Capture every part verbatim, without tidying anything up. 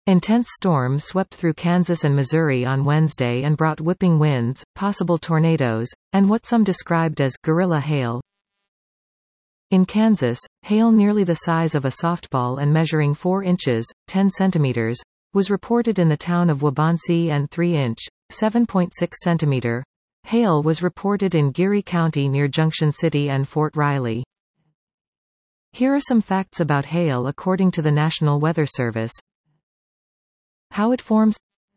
Intense storms swept through Kansas and Missouri on Wednesday and brought whipping winds, possible tornadoes, and what some described as guerrilla hail. In Kansas, hail nearly the size of a softball and measuring four inches, ten centimeters, was reported in the town of Waubonsee, and three inch, seven point six centimeter, hail was reported in Geary County near Junction City and Fort Riley. Here are some facts about hail according to the National Weather Service. How it forms.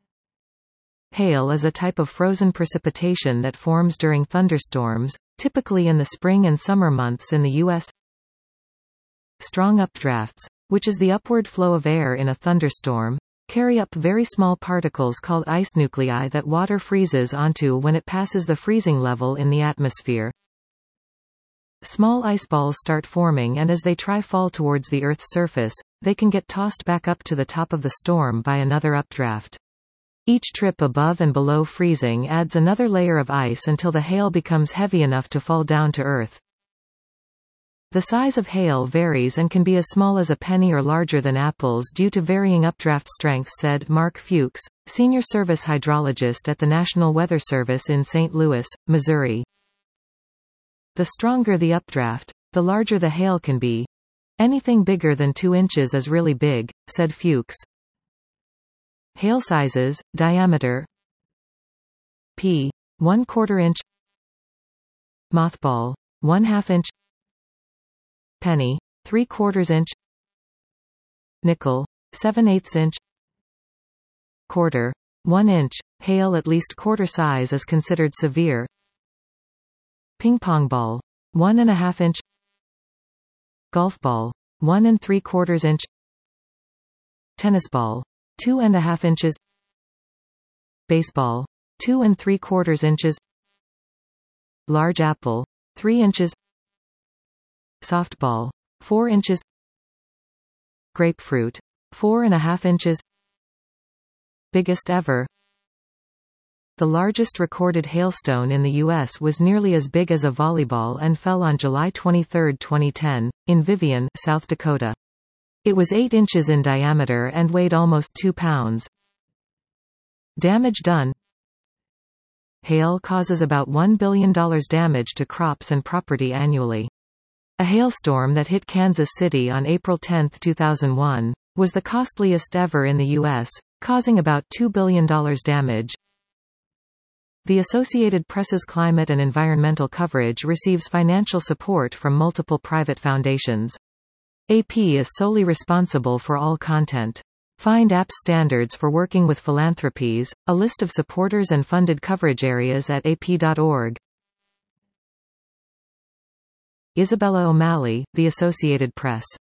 Hail is a type of frozen precipitation that forms during thunderstorms, typically in the spring and summer months in the U S Strong updrafts, which is the upward flow of air in a thunderstorm, carry up very small particles called ice nuclei that water freezes onto when it passes the freezing level in the atmosphere. Small ice balls start forming, and as they try fall towards the Earth's surface, they can get tossed back up to the top of the storm by another updraft. Each trip above and below freezing adds another layer of ice until the hail becomes heavy enough to fall down to Earth. The size of hail varies and can be as small as a penny or larger than apples due to varying updraft strengths, said Mark Fuchs, senior service hydrologist at the National Weather Service in Saint Louis, Missouri. The stronger the updraft, the larger the hail can be. Anything bigger than two inches is really big, said Fuchs. Hail sizes, diameter P. one quarter inch, mothball, one half inch, penny, three quarters inch, nickel, seven eighths inch, quarter, one inch. Hail at least quarter size is considered severe. Ping pong ball, one and a half inch, golf ball, one and three quarters inch, tennis ball, two and a half inches, baseball, two and three quarters inches, large apple, three inches, softball, four inches, grapefruit, four and a half inches, biggest ever. The largest recorded hailstone in the U S was nearly as big as a volleyball and fell on July twenty-third, twenty ten, in Vivian, South Dakota. It was eight inches in diameter and weighed almost two pounds. Damage done. Hail causes about one billion dollars damage to crops and property annually. A hailstorm that hit Kansas City on April tenth, two thousand one, was the costliest ever in the U S, causing about two billion dollars damage. The Associated Press's climate and environmental coverage receives financial support from multiple private foundations. A P is solely responsible for all content. Find A P standards for working with philanthropies, a list of supporters and funded coverage areas at A P dot org. Isabella O'Malley, The Associated Press.